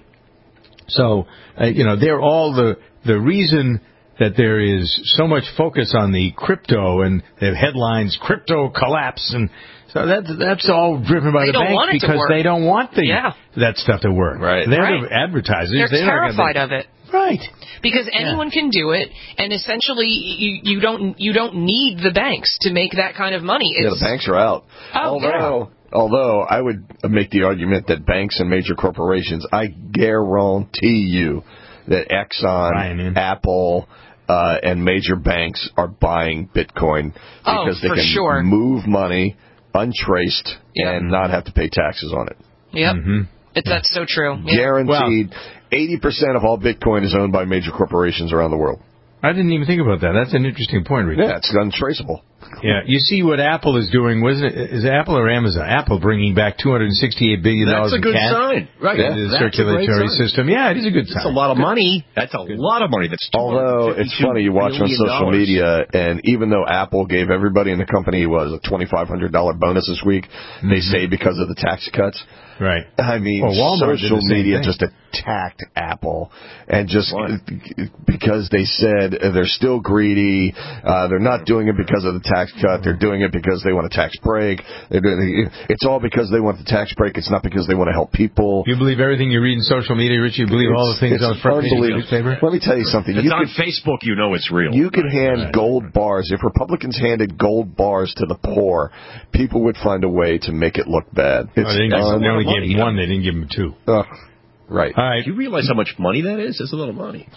So, uh, you know, they're all the, the reason that there is so much focus on the crypto, and they have headlines, crypto collapse, and so that, that's all driven by They the don't banks want it to because work. they don't want the Yeah. that stuff to work. Right. They're Right. the advertisers. They're They're not terrified gonna, of it. Right. Because anyone can do it, and essentially you, you don't you don't need the banks to make that kind of money. It's, Yeah, the banks are out. Oh, although, although I would make the argument that banks and major corporations, I guarantee you that Exxon, Apple, uh, and major banks are buying Bitcoin because Oh, they for can sure. move money untraced and not have to pay taxes on it. Yep. It's, that's so true. Yeah. Guaranteed. eighty percent of all Bitcoin is owned by major corporations around the world. I didn't even think about that. That's an interesting point, Rick. Yeah, it's untraceable. Yeah, you see what Apple is doing. Wasn't it? Is it Apple or Amazon? Apple bringing back two hundred sixty-eight billion dollars That's a in good cash sign. Right. into the That's a circulatory great sign. system. Yeah, it is a good sign. That's a lot of money. That's a lot of money. That's Although it's funny, you watch on social media, and even though Apple gave everybody in the company was a twenty-five hundred dollars bonus this week, mm-hmm. they say because of the tax cuts. Right. I mean, well, Walmart social did the same media thing. just attacked Apple, and just Why? because they said they're still greedy. Uh, they're not doing it because of the tax cut. They're doing it because they want a tax break. They're doing, it's all because they want the tax break. It's not because they want to help people. You believe everything you read in social media, Richie? You believe it's, all the things on the front page of the newspaper? Let me tell you something. It's you on could, Facebook. You know it's real. You could hand right. gold bars. If Republicans handed gold bars to the poor, people would find a way to make it look bad. It's oh, they, un- they only gave one. They didn't give them two. Uh, right. All right. Do you realize how much money that is? That's a lot of money.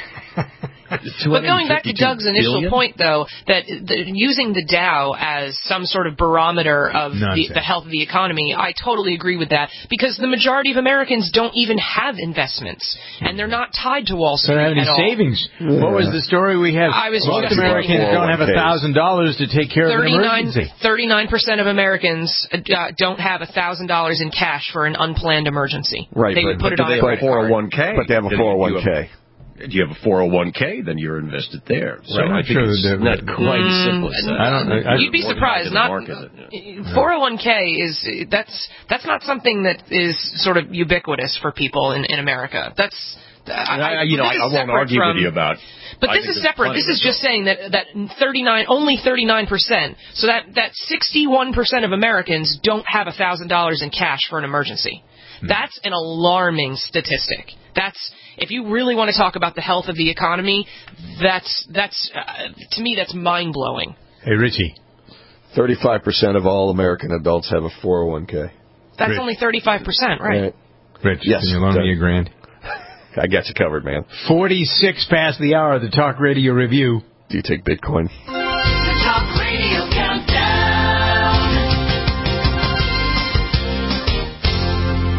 But going back to Doug's initial billion? point, though, that the, using the Dow as some sort of barometer of the, the health of the economy, I totally agree with that, because the majority of Americans don't even have investments, and they're not tied to Wall Street They don't have any at all. savings. Yeah. What was the story we have? I was Most just Americans reading. don't have a thousand dollars to take care of an emergency. thirty-nine percent of Americans uh, don't have a thousand dollars in cash for an unplanned emergency. Right, they but, would put but it on they a have credit a four oh card. one k. But they have a four oh one k. Do you have a four oh one k? Then you're invested there. So I'm I not think sure it's that- not quite as simple as that. I don't know. I- You'd be surprised. Not four oh one k is that's that's not something that is sort of ubiquitous for people in, in America. That's I, I, you know, I, I won't argue from, with you about. But I this think is there's separate. plenty This is of just saying that that thirty-nine, only thirty-nine percent. So that that sixty-one percent of Americans don't have a thousand dollars in cash for an emergency. Hmm. That's an alarming statistic. That's if you really want to talk about the health of the economy, that's that's uh, to me that's mind blowing. Hey, Richie. Thirty-five percent of all American adults have a four oh one k. That's Rich. only thirty-five percent, right? right. Rich, yes, can you loan me a grand? I got you covered, man. Forty-six past the hour of the Talk Radio Review. Do you take Bitcoin? The Talk Radio Countdown.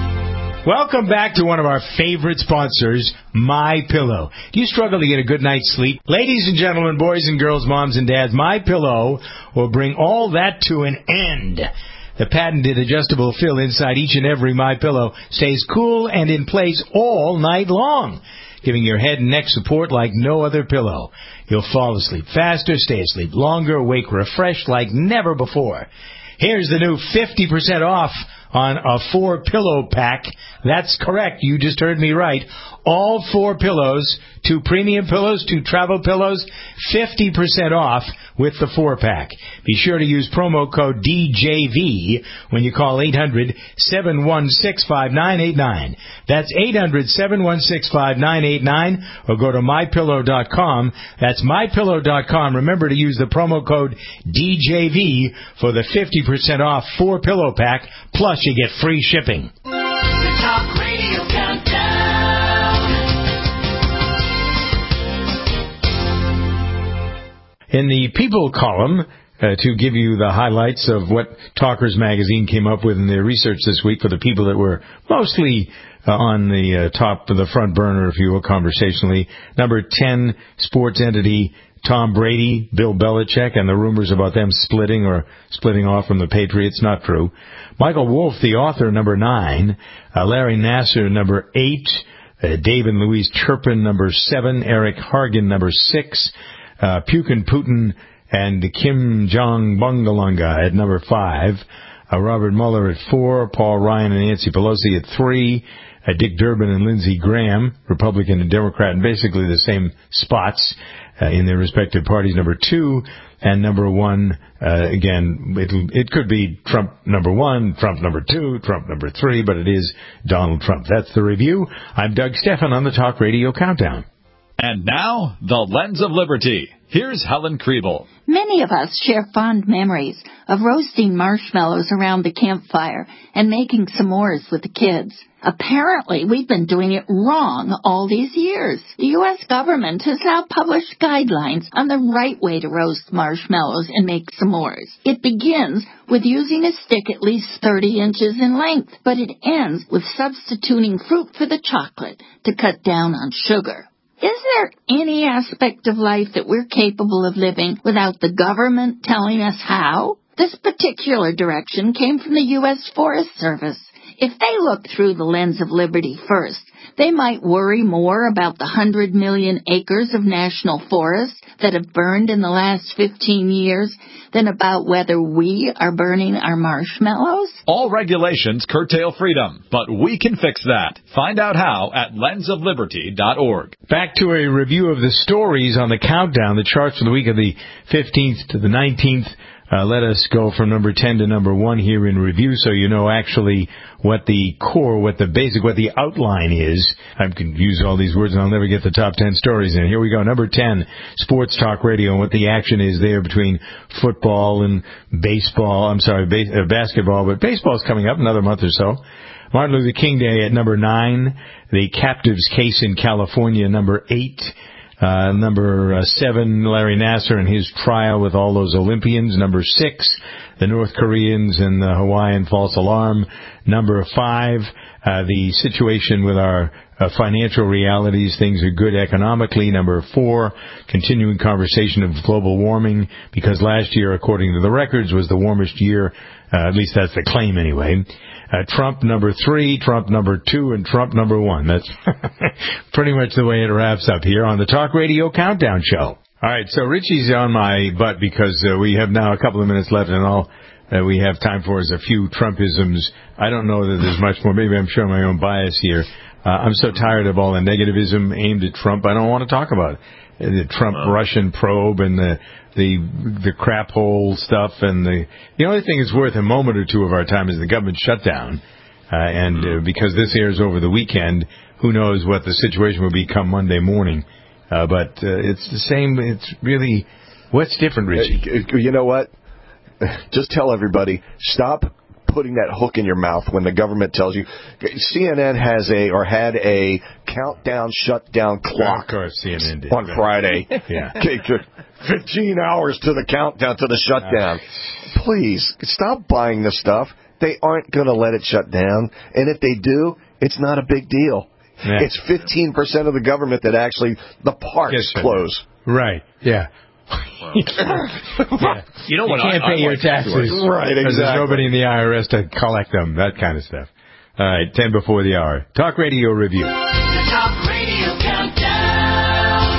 Welcome back to one of our favorite sponsors, MyPillow. Do you struggle to get a good night's sleep? Ladies and gentlemen, boys and girls, moms and dads, MyPillow will bring all that to an end. The patented adjustable fill inside each and every MyPillow stays cool and in place all night long, giving your head and neck support like no other pillow. You'll fall asleep faster, stay asleep longer, wake refreshed like never before. Here's the new fifty percent off on a four pillow pack. That's correct. You just heard me right. All four pillows, two premium pillows, two travel pillows, fifty percent off with the four pack. Be sure to use promo code D J V when you call eight hundred, seven one six, five nine eight nine. That's eight hundred, seven one six, five nine eight nine, or go to my pillow dot com. That's my pillow dot com. Remember to use the promo code D J V for the fifty percent off four pillow pack, plus you get free shipping. The Talk Radio Countdown. In the People column, uh, to give you the highlights of what Talkers Magazine came up with in their research this week for the people that were mostly uh, on the uh, top of the front burner, if you will, conversationally. Number ten, sports entity Tom Brady, Bill Belichick, and the rumors about them splitting or splitting off from the Patriots. Not true. Michael Wolff, the author, number nine. Uh, Larry Nassar, number eight. Uh, Dave and Louise Turpin, number seven. Eric Hargan, number six. Uh, Pukin Putin and Kim Jong-Bungalunga at number five. Uh, Robert Mueller at four. Paul Ryan and Nancy Pelosi at three. Uh, Dick Durbin and Lindsey Graham, Republican and Democrat, in basically the same spots uh, in their respective parties, number two. And number one, uh, again, it, it could be Trump number one, Trump number two, Trump number three, but it is Donald Trump. That's the review. I'm Doug Stephan on the Talk Radio Countdown. And now, the Lens of Liberty. Here's Helen Kriebel. Many of us share fond memories of roasting marshmallows around the campfire and making s'mores with the kids. Apparently, we've been doing it wrong all these years. The U S government has now published guidelines on the right way to roast marshmallows and make s'mores. It begins with using a stick at least thirty inches in length, but it ends with substituting fruit for the chocolate to cut down on sugar. Is there any aspect of life that we're capable of living without the government telling us how? This particular direction came from the U S Forest Service. If they looked through the lens of liberty first, they might worry more about the hundred million acres of national forests that have burned in the last fifteen years than about whether we are burning our marshmallows. All regulations curtail freedom, but we can fix that. Find out how at lens of liberty dot org. Back to a review of the stories on the countdown, the charts for the week of the fifteenth to the nineteenth. Uh, let us go from number ten to number one here in review so you know actually what the core, what the basic, what the outline is. I can use all these words and I'll never get the top ten stories in. Here we go. Number ten, Sports Talk Radio, and what the action is there between football and baseball. I'm sorry, base, uh, basketball, but baseball's coming up another month or so. Martin Luther King Day at number nine. The captives case in California, number eight. Uh, number uh, seven, Larry Nassar and his trial with all those Olympians. Number six, the North Koreans and the Hawaiian false alarm. Number five, uh, the situation with our uh, financial realities. Things are good economically. Number four, continuing conversation of global warming, because last year, according to the records, was the warmest year. Uh, at least that's the claim anyway. Uh, Trump number three, Trump number two, and Trump number one. That's pretty much the way it wraps up here on the Talk Radio Countdown Show. All right, so Richie's on my butt because uh, we have now a couple of minutes left, and all uh, we have time for is a few Trumpisms. I don't know that there's much more. Maybe I'm showing my own bias here. Uh, I'm so tired of all the negativism aimed at Trump, I don't want to talk about it. The Trump uh, Russian probe and the the the crap hole stuff, and the the only thing that's worth a moment or two of our time is the government shutdown. Uh, and uh, because this airs over the weekend, who knows what the situation will be come Monday morning. Uh, but uh, it's the same. It's really, what's different, Richie? You know what? Just tell everybody, stop putting that hook in your mouth when the government tells you. C N N has a, or had a countdown shutdown clock. Of course, C N N did. On Friday. Yeah. fifteen hours to the countdown, to the shutdown. Please, stop buying this stuff. they aren't going to let it shut down. And if they do, it's not a big deal. Yeah. It's fifteen percent of the government that actually, the parks Yes, sir. close. Right, yeah. yeah. You know what? You can't I, pay I your like taxes. Right, Because exactly. there's nobody in the I R S to collect them, that kind of stuff. All right, ten before the hour. Talk Radio Review. The Talk Radio Countdown.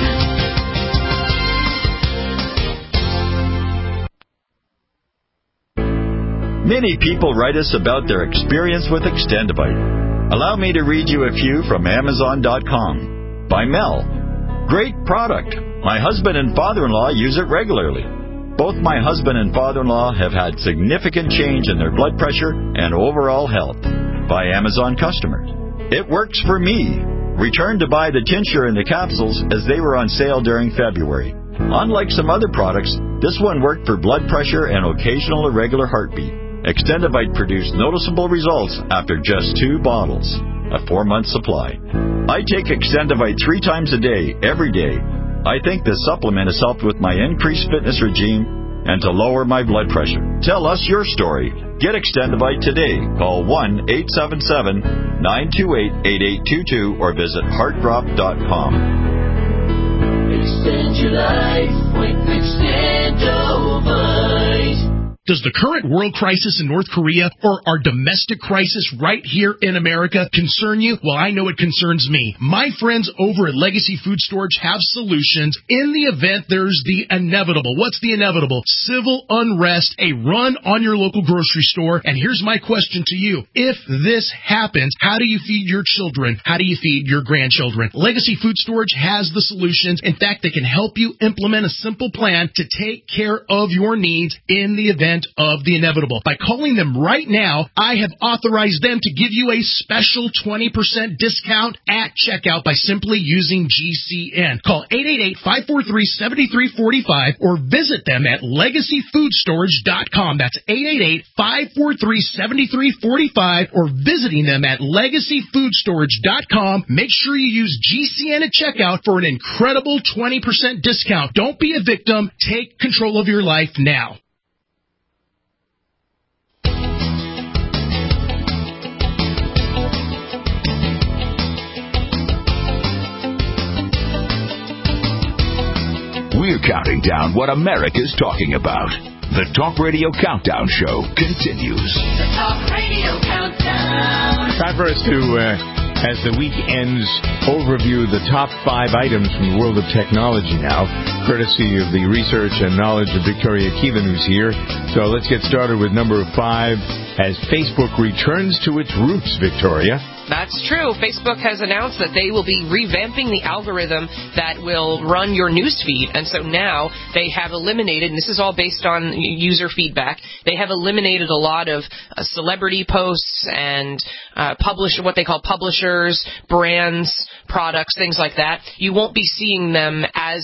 Many people write us about their experience with Extendivite. Allow me to read you a few from Amazon dot com. By Mel. Great product. My husband and father-in-law use it regularly. Both my husband and father-in-law have had significant change in their blood pressure and overall health. By Amazon customers. It works for me. Returned to buy the tincture and the capsules as they were on sale during February. Unlike some other products, this one worked for blood pressure and occasional irregular heartbeat. Extendivite produced noticeable results after just two bottles, a four-month supply. I take Extendivite three times a day, every day. I think this supplement has helped with my increased fitness regime and to lower my blood pressure. Tell us your story. Get Extendivite today. Call one eight seven seven, nine two eight, eight eight two two or visit heart drop dot com. Extend your life with Extendivite. Does the current world crisis in North Korea or our domestic crisis right here in America concern you? Well, I know it concerns me. My friends over at Legacy Food Storage have solutions in the event there's the inevitable. What's the inevitable? Civil unrest, a run on your local grocery store. And here's my question to you. If this happens, how do you feed your children? How do you feed your grandchildren? Legacy Food Storage has the solutions. In fact, they can help you implement a simple plan to take care of your needs in the event of the inevitable. By calling them right now, I have authorized them to give you a special twenty percent discount at checkout by simply using G C N. Call eight eight eight, five four three, seven three four five or visit them at legacy food storage dot com. That's eight eight eight, five four three, seven three four five or visiting them at legacy food storage dot com. Make sure you use G C N at checkout for an incredible twenty percent discount. Don't be a victim. Take control of your life now. We're counting down what America's talking about. The Talk Radio Countdown Show continues. The Talk Radio Countdown. Time for us to, uh, as the week ends, overview the top five items from the world of technology now, courtesy of the research and knowledge of Victoria Keevan, who's here. So let's get started with number five, as Facebook returns to its roots, Victoria. That's true. Facebook has announced that they will be revamping the algorithm that will run your newsfeed. And so now they have eliminated, and this is all based on user feedback, they have eliminated a lot of uh, celebrity posts and uh, publish what they call publishers, brands, products, things like that. You won't be seeing them as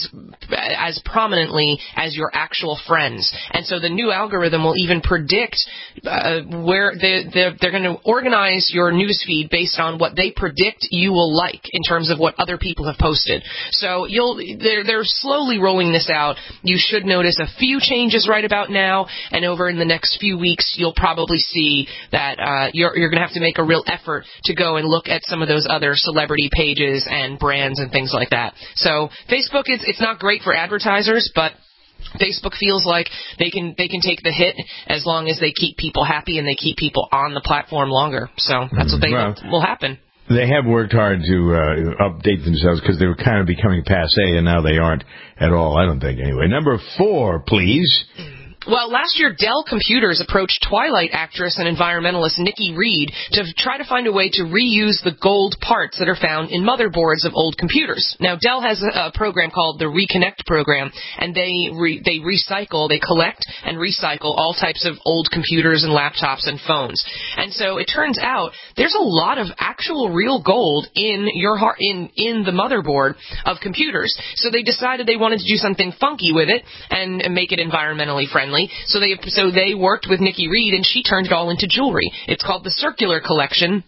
as prominently as your actual friends. And so the new algorithm will even predict uh, where they, they're, they're going to organize your newsfeed based on what they predict you will like in terms of what other people have posted. So you'll they're, they're slowly rolling this out. You should notice a few changes right about now, and over in the next few weeks, you'll probably see that uh, you're, you're going to have to make a real effort to go and look at some of those other celebrity pages and brands and things like that. So Facebook, it's, it's not great for advertisers, but Facebook feels like they can they can take the hit as long as they keep people happy and they keep people on the platform longer. So that's what they well, hope will happen. They have worked hard to uh, update themselves because they were kind of becoming passé, and now they aren't at all, I don't think, anyway. Number four, please. Well, last year, Dell Computers approached Twilight actress and environmentalist Nikki Reed to try to find a way to reuse the gold parts that are found in motherboards of old computers. Now, Dell has a, a program called the Reconnect program, and they re, they recycle, they collect and recycle all types of old computers and laptops and phones. And so it turns out there's a lot of actual real gold in your heart, in in the motherboard of computers. So they decided they wanted to do something funky with it and, and make it environmentally friendly. So they so they worked with Nikki Reed, and she turned it all into jewelry. It's called the Circular Collection.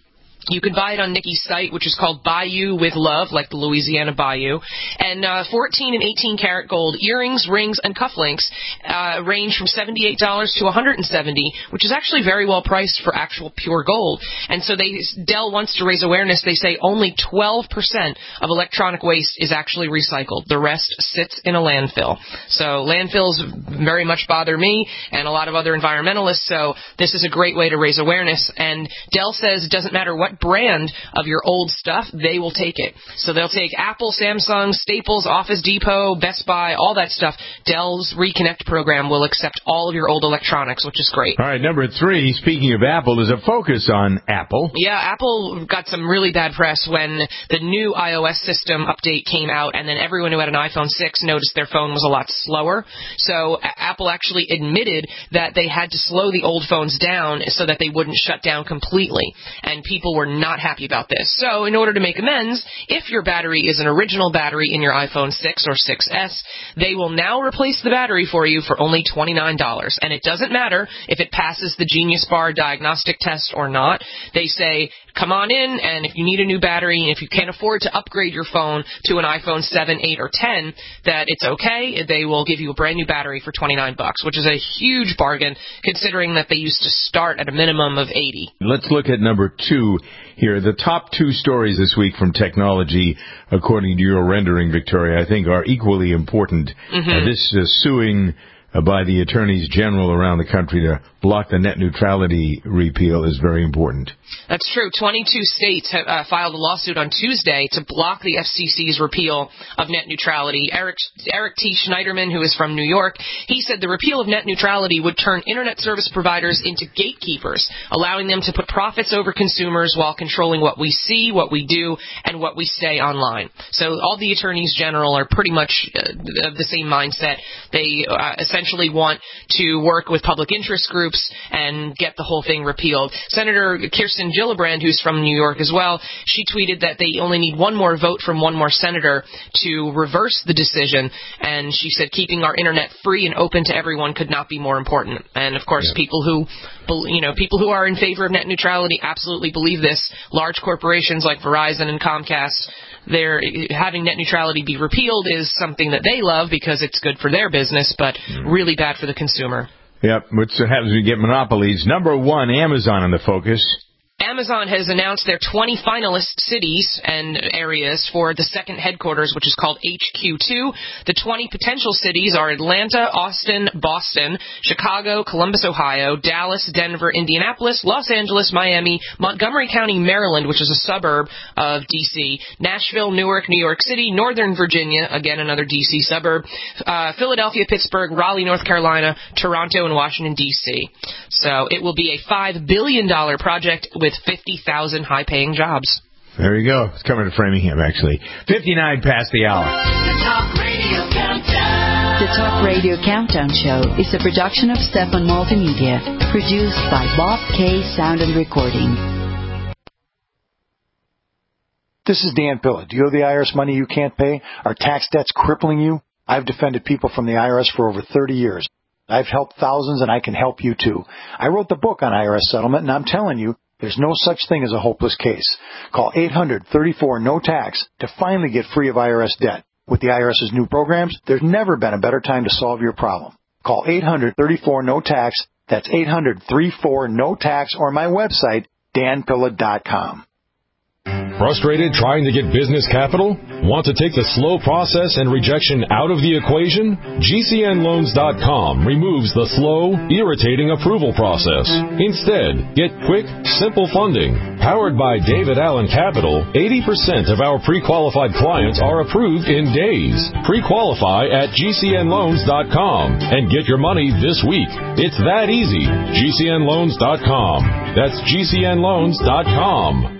You can buy it on Nikki's site, which is called Bayou with Love, like the Louisiana Bayou. And uh, fourteen and eighteen karat gold earrings, rings, and cufflinks uh, range from seventy-eight dollars to one hundred seventy dollars, which is actually very well priced for actual pure gold. And so they, Dell wants to raise awareness. They say only twelve percent of electronic waste is actually recycled. The rest sits in a landfill. So landfills very much bother me and a lot of other environmentalists, so this is a great way to raise awareness. And Dell says it doesn't matter what brand of your old stuff, they will take it. So they'll take Apple, Samsung, Staples, Office Depot, Best Buy, all that stuff. Dell's Reconnect program will accept all of your old electronics, which is great. All right, number three, speaking of Apple, is a focus on Apple. Yeah, Apple got some really bad press when the new iOS system update came out, and then everyone who had an iPhone six noticed their phone was a lot slower. So Apple actually admitted that they had to slow the old phones down so that they wouldn't shut down completely. And people were not happy about this. So in order to make amends, if your battery is an original battery in your iPhone six or six S, they will now replace the battery for you for only twenty-nine dollars. And it doesn't matter if it passes the Genius Bar diagnostic test or not. They say, come on in, and if you need a new battery, and if you can't afford to upgrade your phone to an iPhone seven, eight, or ten, that it's okay. They will give you a brand new battery for twenty-nine bucks, which is a huge bargain considering that they used to start at a minimum of eighty. Let's look at number two here. The top two stories this week from technology, according to your rendering, Victoria, I think are equally important. Mm-hmm. Uh, this uh, suing uh, by the attorneys general around the country to block the net neutrality repeal is very important. That's true. twenty-two states have uh, filed a lawsuit on Tuesday to block the F C C's repeal of net neutrality. Eric, Eric T. Schneiderman, who is from New York, he said the repeal of net neutrality would turn internet service providers into gatekeepers, allowing them to put profits over consumers while controlling what we see, what we do, and what we say online. So all the attorneys general are pretty much uh, of the same mindset. They uh, essentially want to work with public interest groups and get the whole thing repealed. Senator Kirsten Gillibrand, who's from New York as well, she tweeted that they only need one more vote from one more senator to reverse the decision, and she said keeping our internet free and open to everyone could not be more important. And of course, yeah. people who, you know, people who are in favor of net neutrality absolutely believe this. Large corporations like Verizon and Comcast, they're having net neutrality be repealed is something that they love because it's good for their business, but really bad for the consumer. Yep, which happens when you get monopolies. Number one, Amazon in the focus. Amazon has announced their twenty finalist cities and areas for the second headquarters, which is called H Q two. The twenty potential cities are Atlanta, Austin, Boston, Chicago, Columbus, Ohio, Dallas, Denver, Indianapolis, Los Angeles, Miami, Montgomery County, Maryland, which is a suburb of D C, Nashville, Newark, New York City, Northern Virginia, again another D C suburb, uh, Philadelphia, Pittsburgh, Raleigh, North Carolina, Toronto, and Washington, D C. So it will be a five billion dollars project with fifty thousand high-paying jobs. There you go. It's coming to Framingham, actually. fifty-nine past the hour. The Talk Radio Countdown. The Talk Radio Countdown Show is a production of Stefan Multimedia, produced by Bob K. Sound and Recording. This is Dan Pilla. Do you owe the I R S money you can't pay? Are tax debts crippling you? I've defended people from the I R S for over thirty years. I've helped thousands, and I can help you, too. I wrote the book on I R S settlement, and I'm telling you, there's no such thing as a hopeless case. Call eight hundred, thirty-four, no tax to finally get free of I R S debt. With the IRS's new programs, there's never been a better time to solve your problem. Call eight hundred, thirty-four, no tax. That's eight hundred, thirty-four, no tax, or my website, dan pilla dot com. Frustrated trying to get business capital? Want to take the slow process and rejection out of the equation? G C N loans dot com removes the slow, irritating approval process. Instead, get quick, simple funding. Powered by David Allen Capital, eighty percent of our pre-qualified clients are approved in days. Pre-qualify at G C N loans dot com and get your money this week. It's that easy. G C N loans dot com. That's G C N loans dot com.